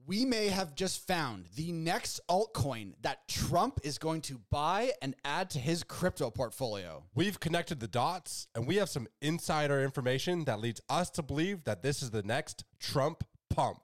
We may have just found the next altcoin that Trump is going to buy and add to his crypto portfolio. We've connected the dots, and we have some insider information that leads us to believe that this is the next Trump pump.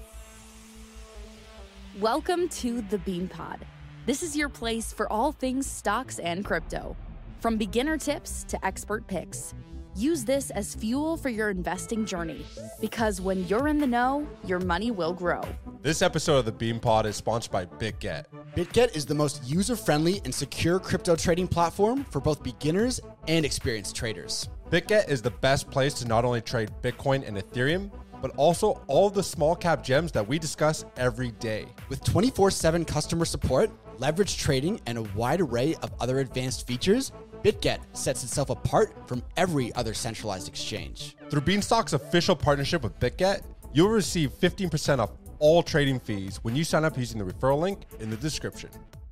Welcome to the Bean Pod. This is your place for all things stocks and crypto. From beginner tips to expert picks. Use this as fuel for your investing journey, because when you're in the know, your money will grow. This episode of the Bean Pod is sponsored by BitGet. BitGet is the most user-friendly and secure crypto trading platform for both beginners and experienced traders. BitGet is the best place to not only trade Bitcoin and Ethereum, but also all the small cap gems that we discuss every day. With 24/7 customer support, leverage trading, and a wide array of other advanced features, BitGet sets itself apart from every other centralized exchange. Through Beanstalk's official partnership with BitGet, you'll receive 15% off all trading fees when you sign up using the referral link in the description.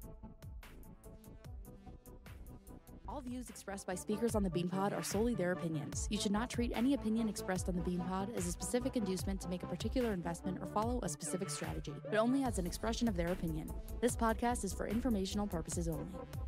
All views expressed by speakers on the Bean Pod are solely their opinions. You should not treat any opinion expressed on the Bean Pod as a specific inducement to make a particular investment or follow a specific strategy, but only as an expression of their opinion. This podcast is for informational purposes only.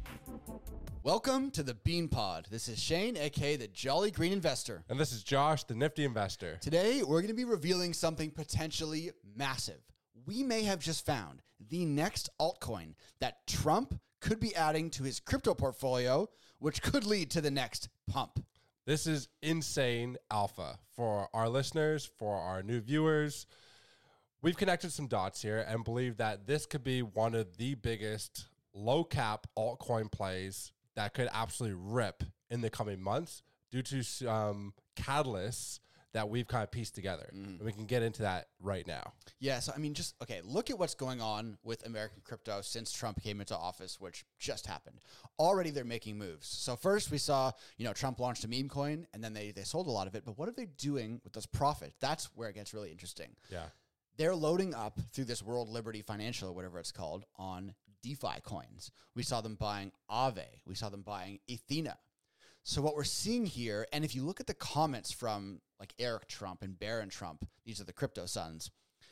Welcome to the Bean Pod. This is Shane, aka the Jolly Green Investor. And this is Josh, the Nifty Investor. Today, we're going to be revealing something potentially massive. We may have just found the next altcoin that Trump could be adding to his crypto portfolio, which could lead to the next pump. This is insane alpha for our listeners, for our new viewers. We've connected some dots here and believe that this could be one of the biggest low cap altcoin plays that could absolutely rip in the coming months due to some catalysts that we've kind of pieced together. And we can get into that right now. Yeah, so I mean, look at what's going on with American crypto since Trump came into office, which just happened. Already they're making moves. So first we saw, Trump launched a meme coin and then they sold a lot of it. But what are they doing with those profits? That's where it gets really interesting. Yeah. They're loading up through this World Liberty Financial, or whatever it's called, on DeFi coins. We saw them buying Aave. We saw them buying Ethena. So what we're seeing here, and if you look at the comments from like Eric Trump and Barron Trump, these are the crypto sons,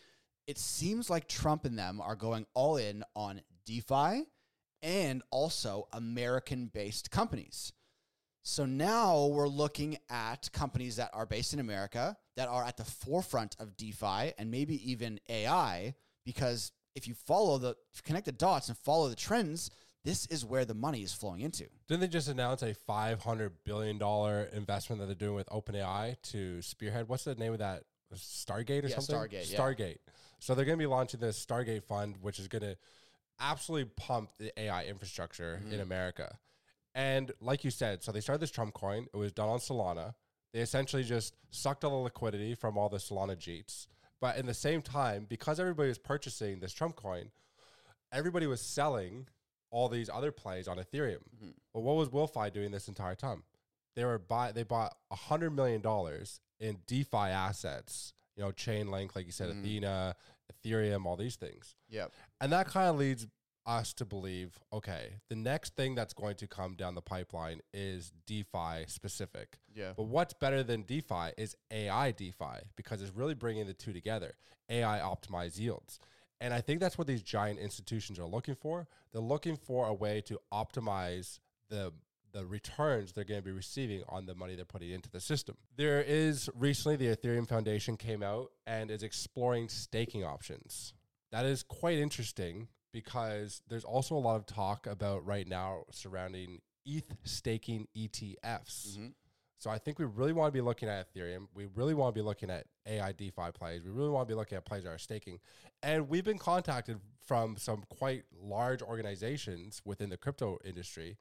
it seems like Trump and them are going all in on DeFi and also American-based companies. So now we're looking at companies that are based in America that are at the forefront of DeFi and maybe even AI, because if you connect the dots and follow the trends, this is where the money is flowing into. Didn't they just announce a $500 billion investment that they're doing with OpenAI to spearhead? What's the name of that? Stargate or something? Stargate. Stargate. So they're going to be launching this Stargate fund, which is going to absolutely pump the AI infrastructure in America. And like you said, so they started this Trump coin. It was done on Solana. They essentially just sucked all the liquidity from all the Solana Jeets. But in the same time, because everybody was purchasing this Trump coin, everybody was selling all these other plays on Ethereum. But what was Wilfi doing this entire time? They bought $100 million in DeFi assets, Chainlink, like you said, Athena, Ethereum, all these things. Yep. And that kind of leads us to believe, okay, the next thing that's going to come down the pipeline is DeFi specific. Yeah. But what's better than DeFi is AI DeFi, because it's really bringing the two together, AI optimized yields. And I think that's what these giant institutions are looking for. They're looking for a way to optimize the returns they're going to be receiving on the money they're putting into the system. There is recently the Ethereum Foundation came out and is exploring staking options. That is quite interesting, because there's also a lot of talk about right now surrounding ETH staking ETFs. So I think we really want to be looking at Ethereum. We really want to be looking at AI DeFi plays. We really want to be looking at plays that are staking. And we've been contacted from some quite large organizations within the crypto industry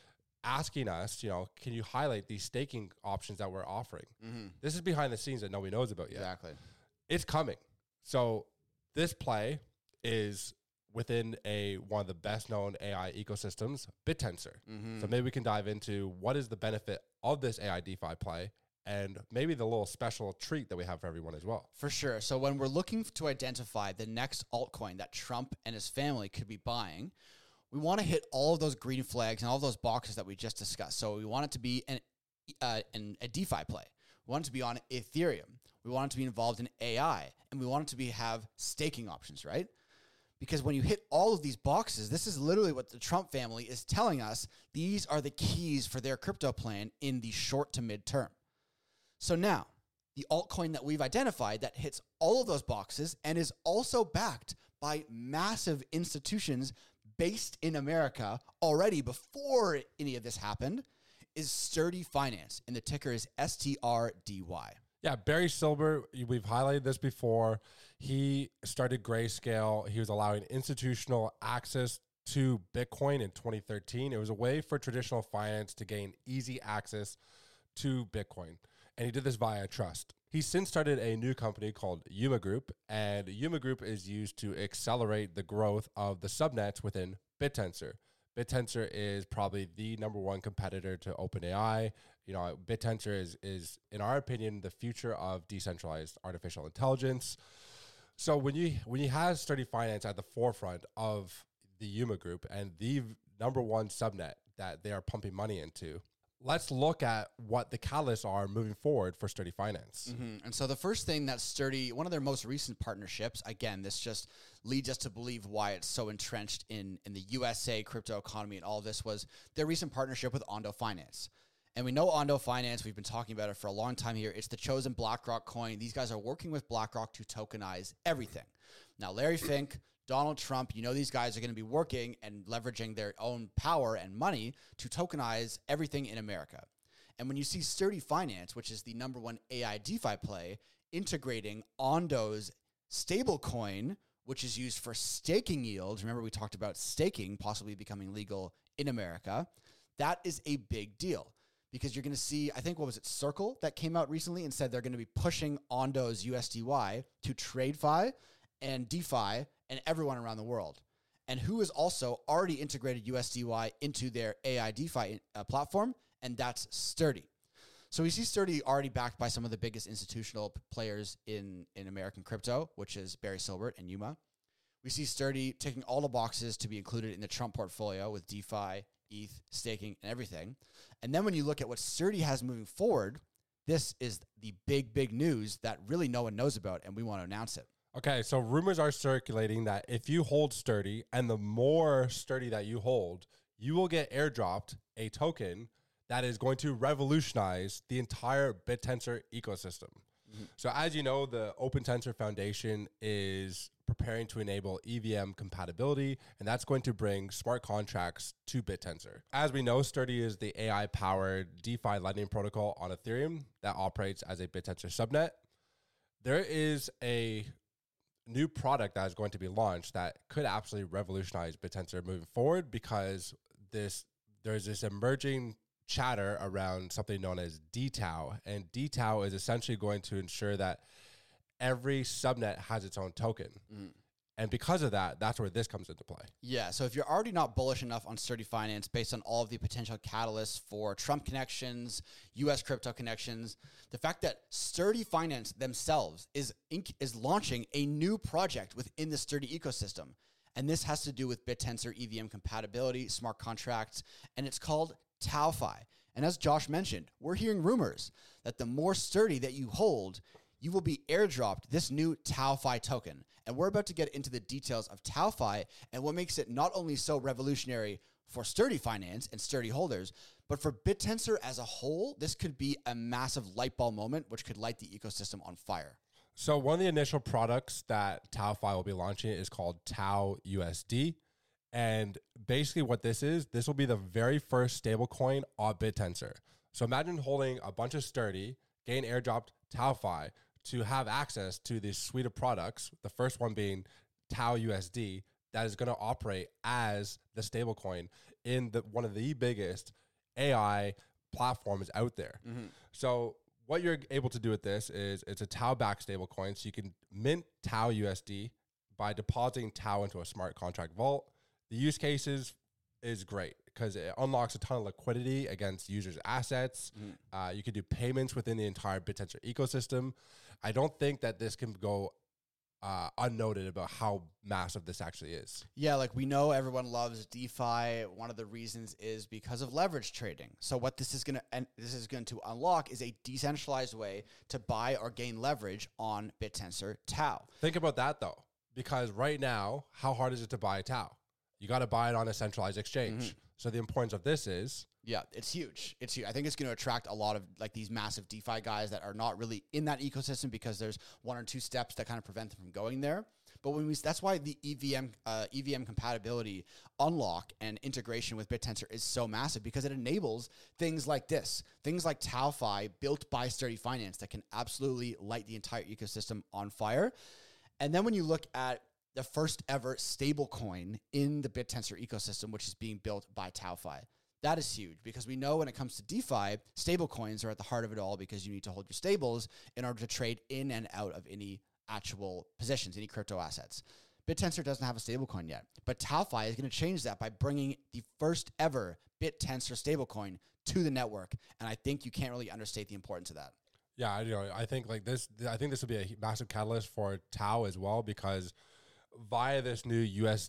asking us, can you highlight these staking options that we're offering? This is behind the scenes that nobody knows about yet. Exactly. It's coming. So this play is within one of the best known AI ecosystems, BitTensor. So maybe we can dive into what is the benefit of this AI DeFi play and maybe the little special treat that we have for everyone as well. For sure. So when we're looking to identify the next altcoin that Trump and his family could be buying, we want to hit all of those green flags and all of those boxes that we just discussed. So we want it to be a DeFi play. We want it to be on Ethereum. We want it to be involved in AI, and we want it to have staking options, right? Because when you hit all of these boxes, this is literally what the Trump family is telling us. These are the keys for their crypto plan in the short to mid-term. So now, the altcoin that we've identified that hits all of those boxes and is also backed by massive institutions based in America already before any of this happened is Sturdy Finance, and the ticker is STRDY. Yeah, Barry Silbert, we've highlighted this before. He started Grayscale. He was allowing institutional access to Bitcoin in 2013. It was a way for traditional finance to gain easy access to Bitcoin. And he did this via trust. He's since started a new company called Yuma Group, and Yuma Group is used to accelerate the growth of the subnets within BitTensor. BitTensor is probably the number one competitor to OpenAI. You know, BitTensor is, in our opinion, the future of decentralized artificial intelligence. So when you have Sturdy Finance at the forefront of the Yuma Group and the number one subnet that they are pumping money into, let's look at what the catalysts are moving forward for Sturdy Finance. Mm-hmm. And so the first thing that Sturdy, one of their most recent partnerships, again, this just leads us to believe why it's so entrenched in the USA crypto economy and all of this, was their recent partnership with Ondo Finance. And we know Ondo Finance, we've been talking about it for a long time here. It's the chosen BlackRock coin. These guys are working with BlackRock to tokenize everything. Now, Larry Fink, Donald Trump, you know these guys are going to be working and leveraging their own power and money to tokenize everything in America. And when you see Sturdy Finance, which is the number one AI DeFi play, integrating Ondo's stablecoin, which is used for staking yields. Remember, we talked about staking possibly becoming legal in America. That is a big deal because you're going to see, I think, what was it, Circle that came out recently and said they're going to be pushing Ondo's USDY to TradeFi and DeFi and everyone around the world. And who has also already integrated USDY into their AI DeFi platform, and that's Sturdy. So we see Sturdy already backed by some of the biggest institutional players in American crypto, which is Barry Silbert and Yuma. We see Sturdy ticking all the boxes to be included in the Trump portfolio with DeFi, ETH, staking, and everything. And then when you look at what Sturdy has moving forward, this is the big news that really no one knows about, and we want to announce it. Okay, so rumors are circulating that if you hold Sturdy, and the more Sturdy that you hold, you will get airdropped a token that is going to revolutionize the entire BitTensor ecosystem. Mm-hmm. So as you know, the OpenTensor Foundation is preparing to enable EVM compatibility, and that's going to bring smart contracts to BitTensor. As we know, Sturdy is the AI-powered DeFi lending protocol on Ethereum that operates as a BitTensor subnet. There is a new product that is going to be launched that could absolutely revolutionize BitTensor moving forward, because there's this emerging chatter around something known as DTAO, and DTAO is essentially going to ensure that every subnet has its own token. And because of that, that's where this comes into play. Yeah, so if you're already not bullish enough on Sturdy Finance based on all of the potential catalysts for Trump connections, US crypto connections, the fact that Sturdy Finance themselves is launching a new project within the Sturdy ecosystem. And this has to do with BitTensor EVM compatibility, smart contracts, and it's called TauFi. And as Josh mentioned, we're hearing rumors that the more Sturdy that you hold, you will be airdropped this new TauFi token. And we're about to get into the details of TauFi and what makes it not only so revolutionary for Sturdy Finance and Sturdy holders, but for BitTensor as a whole, this could be a massive light bulb moment, which could light the ecosystem on fire. So one of the initial products that TauFi will be launching is called Tau USD. And basically what this will be the very first stablecoin on BitTensor. So imagine holding a bunch of Sturdy, getting airdropped TauFi, to have access to this suite of products, the first one being Tau USD, that is going to operate as the stablecoin in one of the biggest AI platforms out there. Mm-hmm. So what you're able to do with this is it's a Tau-backed stablecoin, so you can mint Tau USD by depositing Tau into a smart contract vault. The use cases is great because it unlocks a ton of liquidity against users' assets. Mm-hmm. You can do payments within the entire BitTensor ecosystem. I don't think that this can go unnoted about how massive this actually is. Yeah, like we know everyone loves DeFi. One of the reasons is because of leverage trading. So what this is going to unlock is a decentralized way to buy or gain leverage on BitTensor Tau. Think about that though, because right now, how hard is it to buy a Tau? You got to buy it on a centralized exchange. So the importance of this is, yeah, it's huge. It's huge. I think it's going to attract a lot of like these massive DeFi guys that are not really in that ecosystem because there's one or two steps that kind of prevent them from going there. But that's why the EVM compatibility unlock and integration with BitTensor is so massive, because it enables things like this, things like TauFi built by Sturdy Finance that can absolutely light the entire ecosystem on fire. And then when you look at the first ever stable coin in the BitTensor ecosystem, which is being built by TauFi. That is huge, because we know when it comes to DeFi, stable coins are at the heart of it all, because you need to hold your stables in order to trade in and out of any actual positions, any crypto assets. BitTensor doesn't have a stable coin yet, but TauFi is going to change that by bringing the first ever BitTensor stablecoin to the network. And I think you can't really understate the importance of that. yeah, I think like this. I think this will be a massive catalyst for Tau as well, because via this new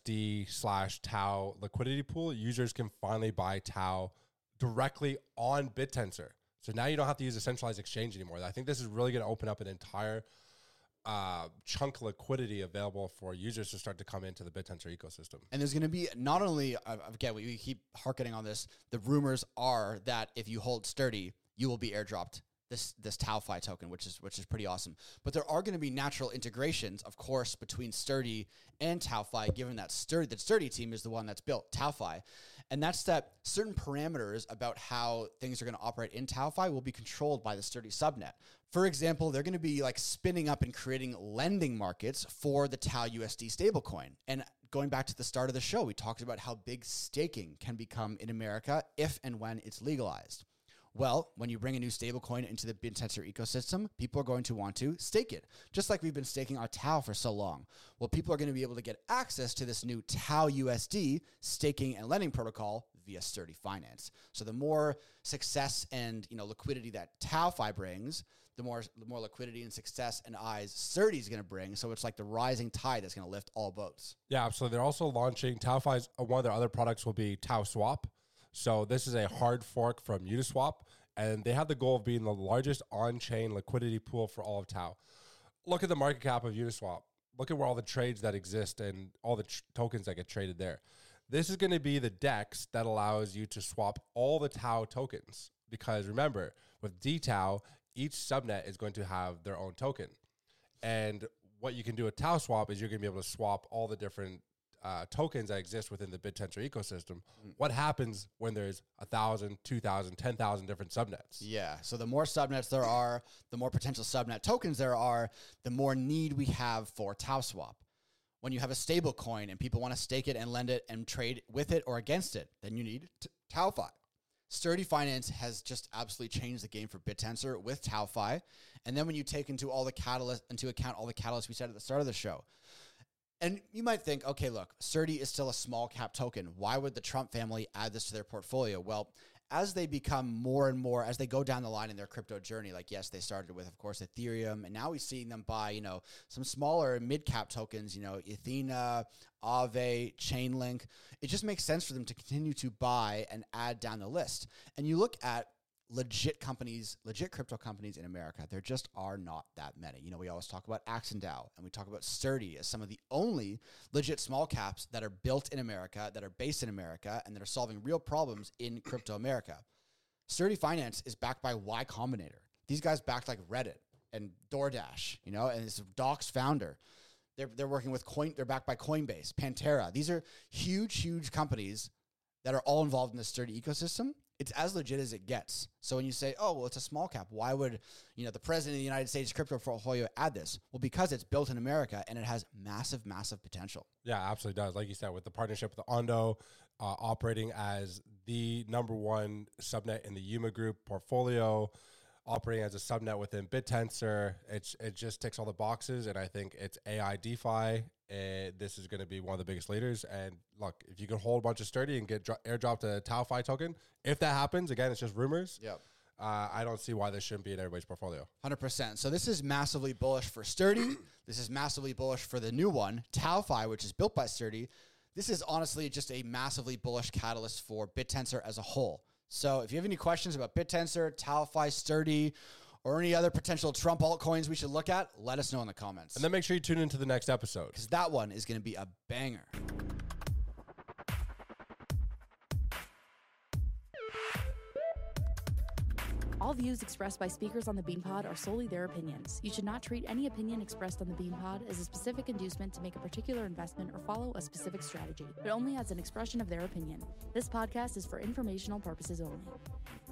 USD/Tau liquidity pool, users can finally buy Tau directly on BitTensor. So now you don't have to use a centralized exchange anymore. I think this is really going to open up an entire chunk of liquidity available for users to start to come into the BitTensor ecosystem. And there's going to be not only, again, we keep harkening on this, the rumors are that if you hold Sturdy, you will be airdropped this TauFi token, which is pretty awesome. But there are going to be natural integrations, of course, between Sturdy and TauFi, given that the Sturdy team is the one that's built TauFi. And that's that certain parameters about how things are going to operate in TauFi will be controlled by the Sturdy subnet. For example, they're going to be like spinning up and creating lending markets for the Tau USD stablecoin. And going back to the start of the show, we talked about how big staking can become in America if and when it's legalized. Well, when you bring a new stablecoin into the BitTensor ecosystem, people are going to want to stake it, just like we've been staking our Tau for so long. Well, people are going to be able to get access to this new Tau USD staking and lending protocol via Sturdy Finance. So the more success and liquidity that TauFi brings, the more liquidity and success and eyes Sturdy is going to bring. So it's like the rising tide that's going to lift all boats. Yeah, absolutely. They're also launching TauFi's. One of their other products will be Tau Swap. So this is a hard fork from Uniswap, and they have the goal of being the largest on-chain liquidity pool for all of Tau. Look at the market cap of Uniswap. Look at where all the trades that exist and all the tokens that get traded there. This is going to be the DEX that allows you to swap all the Tau tokens, because remember, with DTau, each subnet is going to have their own token. And what you can do with Tau Swap is you're going to be able to swap all the different tokens that exist within the BitTensor ecosystem. What happens when there's 1,000, 2,000, 10,000 different subnets? Yeah. So the more subnets there are, the more potential subnet tokens there are, the more need we have for Tau Swap. When you have a stable coin and people want to stake it and lend it and trade with it or against it, then you need TauFi. Sturdy Finance has just absolutely changed the game for BitTensor with TauFi. And then when you take into account all the catalysts we said at the start of the show, and you might think, okay, look, Sturdy is still a small cap token. Why would the Trump family add this to their portfolio? Well, as they become more and more, as they go down the line in their crypto journey, like, yes, they started with, of course, Ethereum, and now we're seeing them buy, some smaller mid-cap tokens, Ethena, Aave, Chainlink. It just makes sense for them to continue to buy and add down the list. And you look at legit crypto companies in America, there just are not that many. We always talk about Axendao, and we talk about Sturdy as some of the only legit small caps that are built in America, that are based in America, and that are solving real problems in crypto America. Sturdy Finance is backed by Y Combinator. These guys backed like Reddit and DoorDash, and it's Doc's founder. They're working with they're backed by Coinbase, Pantera. These are huge companies that are all involved in the Sturdy ecosystem. It's as legit as it gets. So when you say, oh, well, it's a small cap, why would, the president of the United States crypto portfolio add this? Well, because it's built in America and it has massive potential. Yeah, absolutely does. Like you said, with the partnership with Ondo operating as the number one subnet in the Yuma Group portfolio, operating as a subnet within BitTensor, it just ticks all the boxes. And I think it's AI DeFi. This is going to be one of the biggest leaders. And look, if you can hold a bunch of Sturdy and get airdropped a TauFi token, if that happens, again, it's just rumors. Yep. I don't see why this shouldn't be in everybody's portfolio. 100%. So this is massively bullish for Sturdy. This is massively bullish for the new one, TauFi, which is built by Sturdy. This is honestly just a massively bullish catalyst for BitTensor as a whole. So if you have any questions about BitTensor, TauFi, Sturdy, or any other potential Trump altcoins we should look at, let us know in the comments. And then make sure you tune into the next episode, because that one is going to be a banger. All views expressed by speakers on the BeanPod are solely their opinions. You should not treat any opinion expressed on the BeanPod as a specific inducement to make a particular investment or follow a specific strategy, but only as an expression of their opinion. This podcast is for informational purposes only.